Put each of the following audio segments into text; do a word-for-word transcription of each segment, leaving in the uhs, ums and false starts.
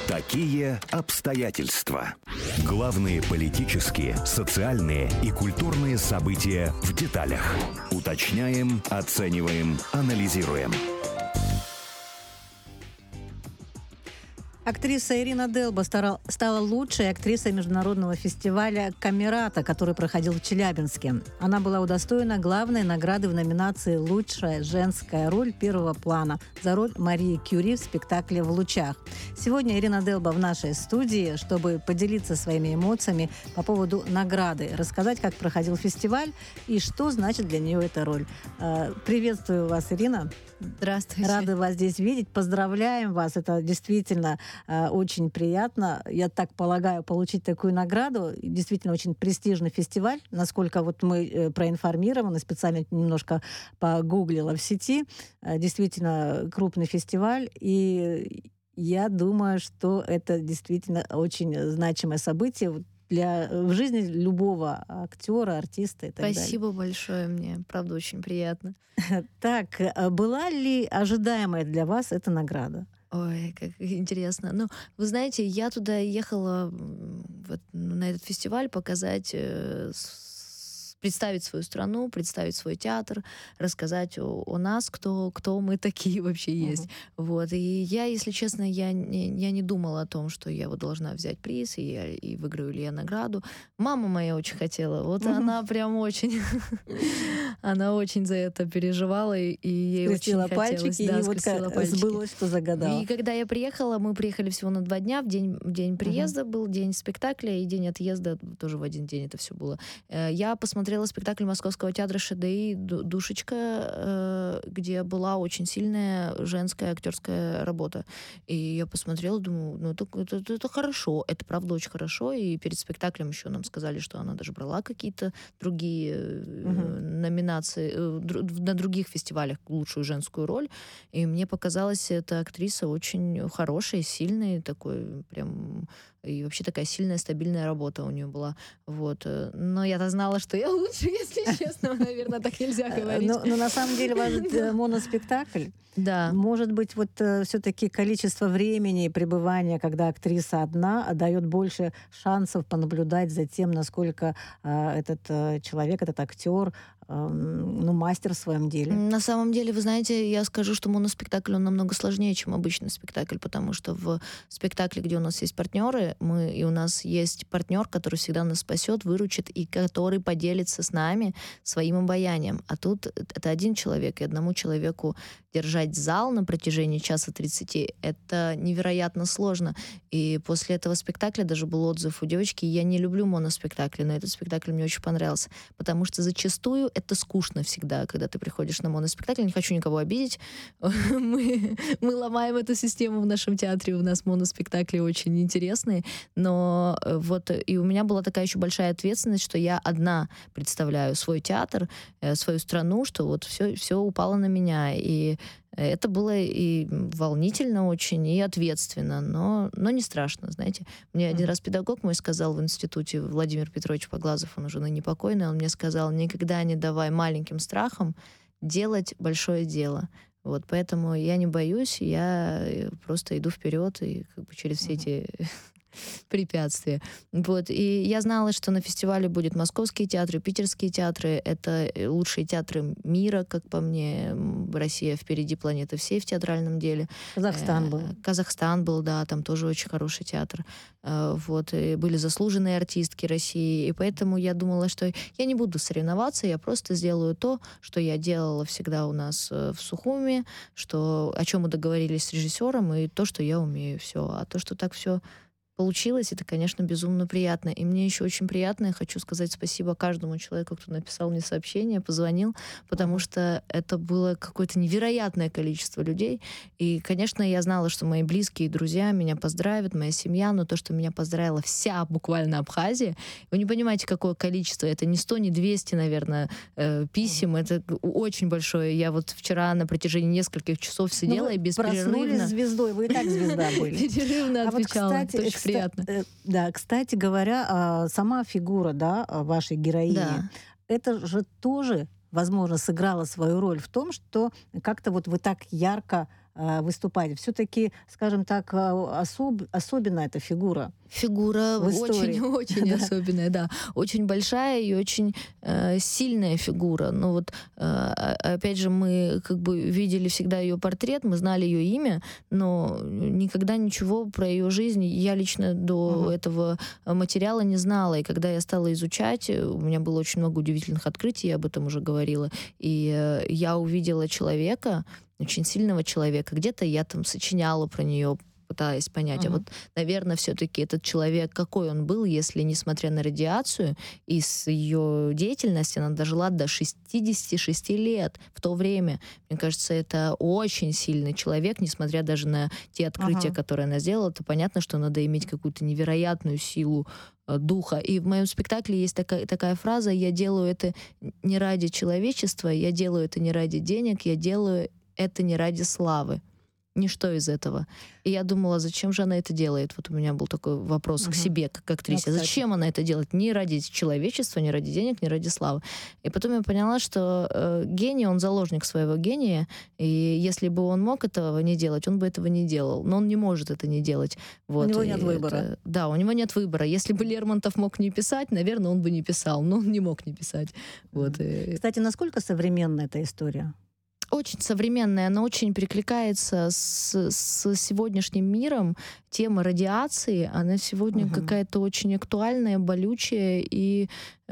Такие обстоятельства. Главные политические, социальные и культурные события в деталях. Уточняем, оцениваем, анализируем. Актриса Ирина Делба стала, стала лучшей актрисой международного фестиваля «Камерата», который проходил в Челябинске. Она была удостоена главной награды в номинации «Лучшая женская роль первого плана» за роль Марии Кюри в спектакле «В лучах». Сегодня Ирина Делба в нашей студии, чтобы поделиться своими эмоциями по поводу награды, рассказать, как проходил фестиваль и что значит для нее эта роль. Приветствую вас, Ирина. Здравствуйте. Рада вас здесь видеть. Поздравляем вас. Это действительно э, очень приятно. Я так полагаю, получить такую награду. Действительно очень престижный фестиваль. Насколько вот мы э, проинформированы, специально немножко погуглила в сети. Э, действительно крупный фестиваль. И я думаю, что это действительно очень значимое событие для, в жизни любого актера, артиста и так далее. Спасибо большое, мне правда очень приятно. Так, была ли ожидаемая для вас эта награда? Ой, как интересно. Ну, вы знаете, я туда ехала вот, на этот фестиваль показать, э, представить свою страну, представить свой театр, рассказать о, о нас, кто, кто мы такие вообще есть. Uh-huh. Вот. И я, если честно, я не, я не думала о том, что я вот должна взять приз, и, я, и выиграю ли я награду. Мама моя очень хотела. Вот uh-huh. она прям очень... Она очень за это переживала, и ей скрестила очень пальчики, хотелось. Да, и вот пальчики. Сбылось, что загадала. И когда я приехала, мы приехали всего на два дня. В день, день приезда uh-huh. был, день спектакля, и день отъезда тоже в один день это все было. Я посмотрела спектакль Московского театра ШДИ «Душечка», где была очень сильная женская актерская работа. И я посмотрела, думаю, ну это, это, это хорошо, это правда очень хорошо. И перед спектаклем еще нам сказали, что она даже брала какие-то другие uh-huh. номинации на других фестивалях лучшую женскую роль. И мне показалась эта актриса очень хорошей, сильной, такой прям... И вообще такая сильная, стабильная работа у нее была. Вот. Но я-то знала, что я лучше, если честно. Наверное, так нельзя говорить. Но, но на самом деле у вас моноспектакль. Да. Может быть, вот все-таки количество времени пребывания, когда актриса одна, дает больше шансов понаблюдать за тем, насколько этот человек, этот актер, ну, мастер в своем деле. На самом деле, вы знаете, я скажу, что моноспектакль, он намного сложнее, чем обычный спектакль, потому что в спектакле, где у нас есть партнеры, мы, и у нас есть партнер, который всегда нас спасет, выручит, и который поделится с нами своим обаянием. А тут это один человек, и одному человеку держать зал на протяжении часа тридцати, это невероятно сложно. И после этого спектакля даже был отзыв у девочки: я не люблю моноспектакли, но этот спектакль мне очень понравился, потому что зачастую это скучно всегда, когда ты приходишь на моноспектакль. Не хочу никого обидеть. Мы, мы ломаем эту систему в нашем театре. У нас моноспектакли очень интересные. Но вот и у меня была такая еще большая ответственность, что я одна представляю свой театр, свою страну, что вот все, все упало на меня. И это было и волнительно очень, и ответственно, но, но не страшно, знаете. Мне один раз педагог мой сказал в институте, Владимир Петрович Поглазов, он уже ныне покойный, он мне сказал: никогда не давай маленьким страхам делать большое дело. Вот, поэтому я не боюсь, я просто иду вперед и как бы через все эти препятствия. Вот. И я знала, что на фестивале будут московские театры, питерские театры. Это лучшие театры мира, как по мне. Россия впереди планеты всей в театральном деле. Казахстан был. Казахстан был, да, там тоже очень хороший театр. Вот. И были заслуженные артистки России. И поэтому я думала, что я не буду соревноваться, я просто сделаю то, что я делала всегда у нас в Сухуми, что, о чем мы договорились с режиссером, и то, что я умею. Все. А то, что так все получилось, это, конечно, безумно приятно. И мне еще очень приятно, я хочу сказать спасибо каждому человеку, кто написал мне сообщение, позвонил, потому что это было какое-то невероятное количество людей. И, конечно, я знала, что мои близкие друзья меня поздравят, моя семья, но то, что меня поздравила вся буквально Абхазия, вы не понимаете, какое количество. Это не сто, не двести, наверное, писем. Это очень большое. Я вот вчера на протяжении нескольких часов сидела и беспрерывно... Проснулись звездой, вы и так звезда были. Беспрерывно отвечала. Это очень приятно. Да, кстати говоря, сама фигура, да, вашей героини, да. это же тоже, возможно, сыграла свою роль в том, что как-то вот вы так ярко э, выступать. Все-таки, скажем так, э, особ, особенная эта фигура. Фигура очень-очень Да. особенная, да. Очень большая и очень э, сильная фигура. Но вот, э, опять же, мы как бы видели всегда ее портрет, мы знали ее имя, но никогда ничего про ее жизнь я лично до Мгм. этого материала не знала. И когда я стала изучать, у меня было очень много удивительных открытий, я об этом уже говорила. И э, я увидела человека, очень сильного человека. Где-то я там сочиняла про нее, пытаясь понять, Мгм. а вот, наверное, все-таки этот человек, какой он был, если, несмотря на радиацию и с ее деятельностью, она дожила до шестидесяти шести лет в то время. Мне кажется, это очень сильный человек, несмотря даже на те открытия, Ага. которые она сделала, то понятно, что надо иметь какую-то невероятную силу э, духа. И в моем спектакле есть такая, такая фраза: «Я делаю это не ради человечества, я делаю это не ради денег, я делаю это не ради славы». Ничто из этого. И я думала, зачем же она это делает? Вот у меня был такой вопрос Мгм. к себе, как к актрисе. Ну, кстати. Зачем она это делает? Не ради человечества, не ради денег, не ради славы. И потом я поняла, что э, гений, он заложник своего гения, и если бы он мог этого не делать, он бы этого не делал. Но он не может это не делать. Вот. него И нет выбора. это- да, у него нет выбора. Если бы Лермонтов мог не писать, наверное, он бы не писал, но он не мог не писать. Вот. И Кстати, насколько современна эта история? очень современная, она очень перекликается с, с сегодняшним миром. Тема радиации, она сегодня Мгм. какая-то очень актуальная, болючая и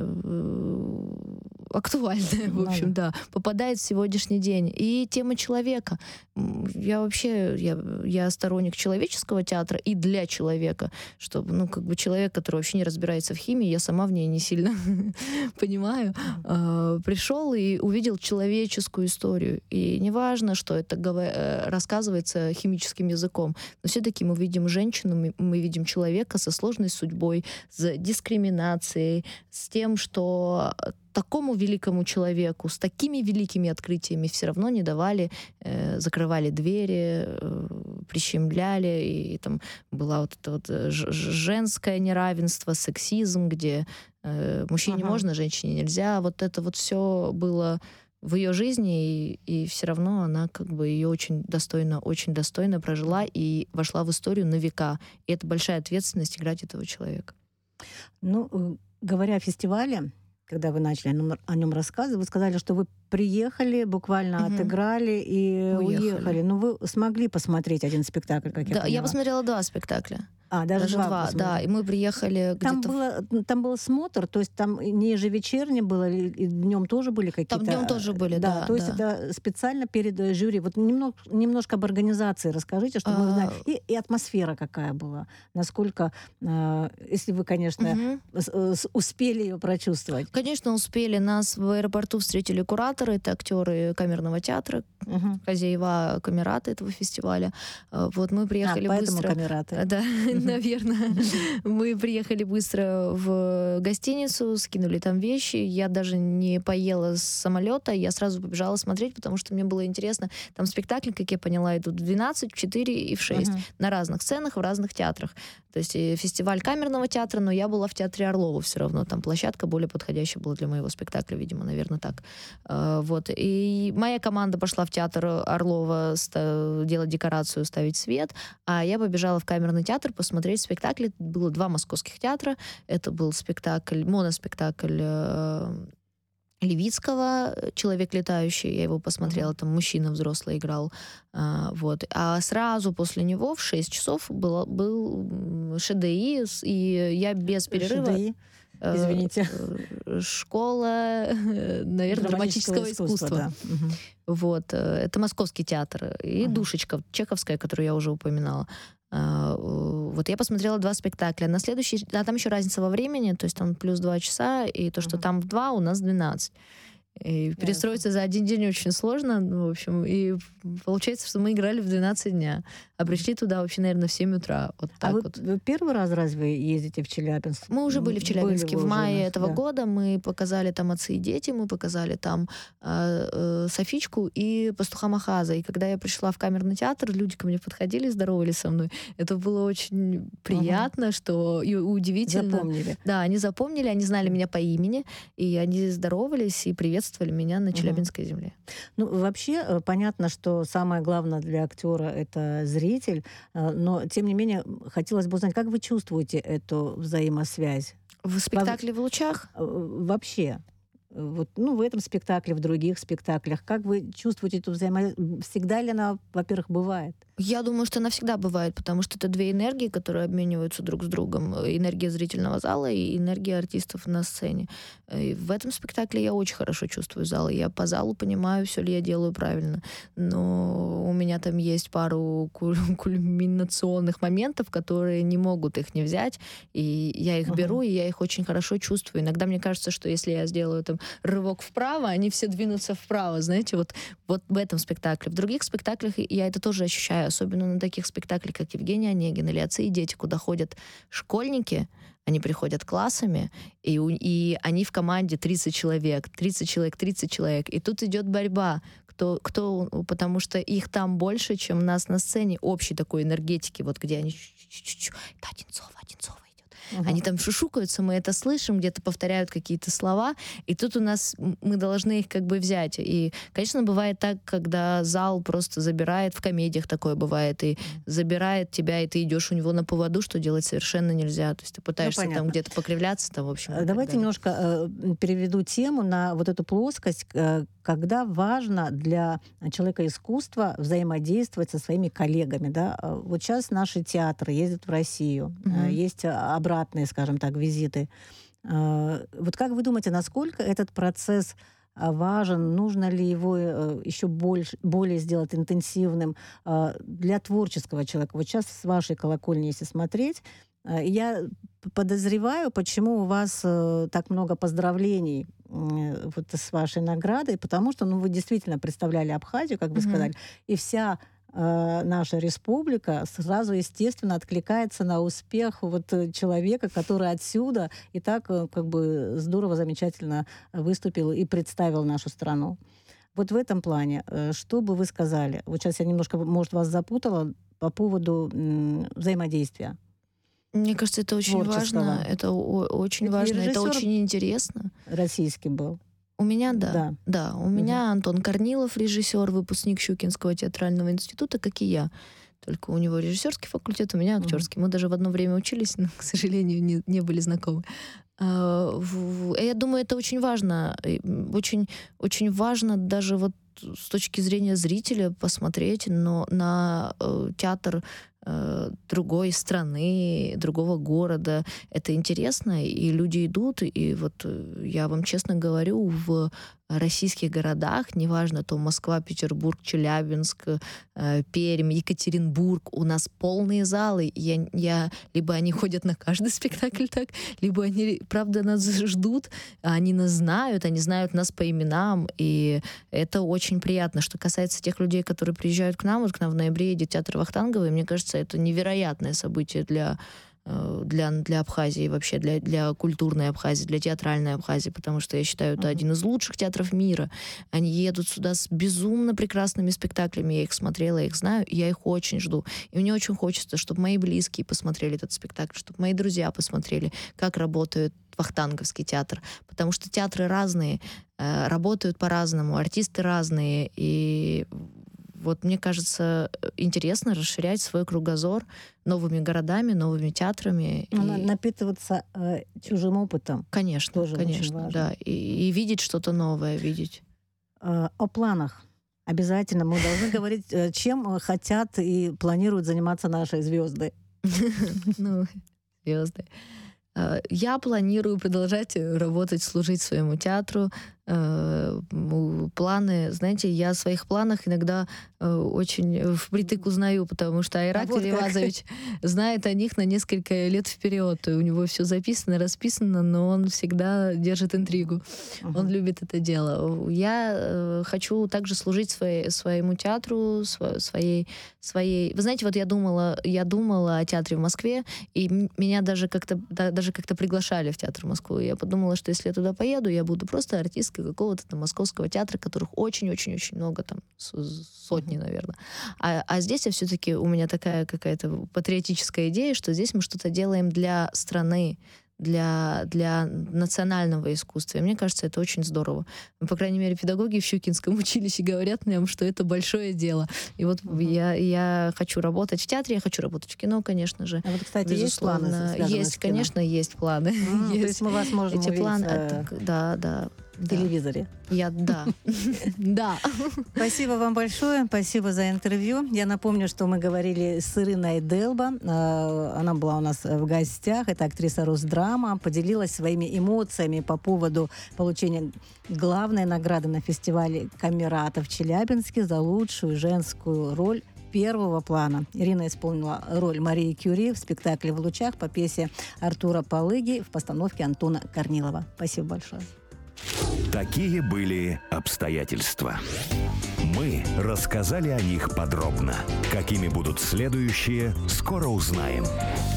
э, актуальная, в Ну общем, да, попадает в сегодняшний день. И тема человека. М, Я вообще, я, я сторонник человеческого театра и для человека, чтобы, ну, как бы человек, который вообще не разбирается в химии, я сама в ней не сильно понимаю, э, пришел и увидел человеческую историю. И неважно, что это гова- э, рассказывается химическим языком, но все-таки мы видим женщину, мы, мы видим человека со сложной судьбой, с дискриминацией, с тем, что такому великому человеку, с такими великими открытиями все равно не давали, э, закрывали двери, э, прищемляли, и там была вот это вот э, ж- ж- женское неравенство, сексизм, где э, мужчине Ага. можно, женщине нельзя. Вот это вот все было в ее жизни, и, и все равно она как бы ее очень достойно, очень достойно прожила и вошла в историю на века. И это большая ответственность играть этого человека. Ну, э, говоря о фестивале, когда вы начали о нем, о нем рассказывать, вы сказали, что вы приехали, буквально Мгм. отыграли и Уехали. уехали. Но вы смогли посмотреть один спектакль, как я Да, поняла. я посмотрела два спектакля. А, даже, Даже два, два, посмотрели. да. И мы приехали Там, где-то... в- было, там был смотр, то есть там не ежевечерне было, и днем тоже были какие-то... Там днем тоже были, да, то есть да. это специально перед э, жюри. Вот немного, немножко об организации расскажите, чтобы мы А. знали. И, и атмосфера какая была. Насколько, э, если вы, конечно, Мгм. с- э, с- успели ее прочувствовать. Конечно, успели. Нас в аэропорту встретили кураторы, это актеры камерного театра, Мгм. хозяева, камераты этого фестиваля. А, Вот мы приехали А, поэтому быстро. камераты. Да, наверное. Мы приехали быстро в гостиницу, скинули там вещи. Я даже не поела с самолета, я сразу побежала смотреть, потому что мне было интересно. Там спектакли, как я поняла, идут в двенадцать, в четыре и в шесть. Мгм. На разных сценах, в разных театрах. То есть и фестиваль камерного театра, но я была в театре Орлова все равно. Там площадка более подходящая была для моего спектакля, видимо, наверное, так. А, Вот. И моя команда пошла в театр Орлова ста- делать декорацию, ставить свет, а я побежала в камерный театр посмотреть спектакли. Было два московских театра. Это был спектакль, моноспектакль э, Левицкого «Человек летающий». Я его посмотрела, Мгм. там мужчина взрослый играл. А, вот. А сразу после него в шесть часов было, был м, ШДИ, с- и я без перерыва... ШДИ, э, извините. э, Школа, наверное, драматического искусства. да. Мгм. Вот. э, Это московский театр. И Ага. «Душечка», чеховская, которую я уже упоминала. А, э, Вот я посмотрела два спектакля. На следующий... А там еще разница во времени, то есть там плюс два часа, и то, что Ага. там в два, у нас двенадцать. И перестроиться за один день очень сложно, ну, в общем, и получается, что мы играли в двенадцать дня. а пришли туда вообще, наверное, в семь утра. Вот так а вы вот. вы первый раз разве ездите в Челябинск? Мы уже были в Челябинске. Были в мае уже, этого да. года мы показали там «Отцы и дети», мы показали там э, э, «Софичку» и «Пастуха Махаза». И когда я пришла в камерный театр, люди ко мне подходили, здоровались со мной. Это было очень приятно, ага. что и удивительно. Запомнили. Да, они запомнили, они знали меня по имени, и они здоровались и приветствовали меня на Челябинской ага. земле. Ну, вообще, понятно, что самое главное для актера — это зритель, но, тем не менее, хотелось бы узнать, как вы чувствуете эту взаимосвязь? В спектакле «В лучах»? Вообще. Вот, ну, в этом спектакле, в других спектаклях. Как вы чувствуете эту взаимосвязь? Всегда ли она, во-первых, бывает? Я думаю, что она всегда бывает, потому что это две энергии, которые обмениваются друг с другом. Энергия зрительного зала и энергия артистов на сцене. И в этом спектакле я очень хорошо чувствую зал. Я по залу понимаю, все ли я делаю правильно. Но у меня там есть пару кульминационных моментов, которые не могут их не взять. И я их uh-huh. беру, и я их очень хорошо чувствую. Иногда мне кажется, что если я сделаю там рывок вправо, они все двинутся вправо. Знаете, вот, вот в этом спектакле. В других спектаклях я это тоже ощущаю. Особенно на таких спектаклях, как «Евгений Онегин» или «Отцы и дети», куда ходят школьники, они приходят классами, и, у, и они в команде тридцать человек, тридцать человек, тридцать человек. И тут идет борьба, кто, кто, потому что их там больше, чем нас на сцене, общей такой энергетики, вот где они... Это Одинцова, Одинцова. Uh-huh. Они там шушукаются, мы это слышим, где-то повторяют какие-то слова, и тут у нас мы должны их как бы взять. И, конечно, бывает так, когда зал просто забирает, в комедиях такое бывает, и забирает тебя, и ты идешь у него на поводу, что делать совершенно нельзя. То есть ты пытаешься ну, там где-то покривляться, там, в общем. Давайте немножко э, переведу тему на вот эту плоскость, э, когда важно для человека искусства взаимодействовать со своими коллегами. Да? Вот сейчас наши театры ездят в Россию, uh-huh. есть обратные, скажем так, визиты. Вот как вы думаете, насколько этот процесс важен? Нужно ли его еще больше, более сделать интенсивным для творческого человека? Вот сейчас с вашей колокольни, если смотреть, я подозреваю, почему у вас так много поздравлений вот с вашей наградой, потому что ну, вы действительно представляли Абхазию, как вы mm-hmm. сказали, и вся э, наша республика сразу, естественно, откликается на успех вот человека, который отсюда и так как бы здорово, замечательно выступил и представил нашу страну. Вот в этом плане, что бы вы сказали? Вот сейчас я немножко, может, вас запутала по поводу м, взаимодействия. Мне кажется, это очень важно. Это о- очень это важно. Это очень интересно. Российский был. У меня, да. Да, да у меня угу. Антон Корнилов, режиссер, выпускник Щукинского театрального института, как и я. Только у него режиссерский факультет, у меня актерский. Угу. Мы даже в одно время учились, но, к сожалению, не, не были знакомы. А, в, я думаю, это очень важно. Очень, очень важно даже вот с точки зрения зрителя посмотреть но на э, театр э, другой страны, другого города. Это интересно, и люди идут, и вот я вам честно говорю, в российских городах, неважно, то Москва, Петербург, Челябинск, э, Пермь, Екатеринбург, у нас полные залы. Я, я, либо они ходят на каждый спектакль так, либо они, правда, нас ждут, они нас знают, они знают нас по именам, и это очень приятно. Что касается тех людей, которые приезжают к нам, вот к нам в ноябре едет театр Вахтангова, и мне кажется, это невероятное событие для Для, для Абхазии вообще, для, для культурной Абхазии, для театральной Абхазии, потому что я считаю, это uh-huh. один из лучших театров мира. Они едут сюда с безумно прекрасными спектаклями, я их смотрела, я их знаю, и я их очень жду. И мне очень хочется, чтобы мои близкие посмотрели этот спектакль, чтобы мои друзья посмотрели, как работает Вахтанговский театр, потому что театры разные, э, работают по-разному, артисты разные, и вот мне кажется, интересно расширять свой кругозор новыми городами, новыми театрами. И... Напитываться э, чужим опытом. Конечно, тоже конечно, да. И, и видеть что-то новое, видеть. Э, о планах. Обязательно мы должны говорить, чем хотят и планируют заниматься наши звезды. Ну, звезды. Я планирую продолжать работать, служить своему театру, э, планы, знаете, я о своих планах иногда э, очень впритык узнаю, потому что Айрат А вот Перевазович знает о них на несколько лет вперед. У него все записано, расписано, но он всегда держит интригу. Uh-huh. Он любит это дело. Я э, хочу также служить своей, своему театру, сво, своей, своей... Вы знаете, вот я думала, я думала о театре в Москве, и м- меня даже как-то, да, даже как-то приглашали в театр в Москву. Я подумала, что если я туда поеду, я буду просто артисткой какого-то там московского театра, которых очень-очень-очень много, там сотни, наверное. А, а здесь я все-таки, у меня такая какая-то патриотическая идея, что здесь мы что-то делаем для страны, для, для национального искусства. И мне кажется, это очень здорово. По крайней мере, педагоги в Щукинском училище говорят нам, что это большое дело. И вот uh-huh. я, я хочу работать в театре, я хочу работать в кино, конечно же. А вот, кстати, безусловно. есть планы? Есть, конечно, есть планы. Mm, есть. То есть мы вас можем Эти увидеть планы, э... да, да. В телевизоре. Я, да. Да. Спасибо вам большое. Спасибо за интервью. Я напомню, что мы говорили с Ириной Делба. Она была у нас в гостях. Это актриса Росдрама. Поделилась своими эмоциями по поводу получения главной награды на фестивале Камерата в Челябинске за лучшую женскую роль первого плана. Ирина исполнила роль Марии Кюри в спектакле «В лучах» по пьесе Артура Полыги в постановке Антона Корнилова. Спасибо большое. Такие были обстоятельства. Мы рассказали о них подробно. Какими будут следующие, скоро узнаем.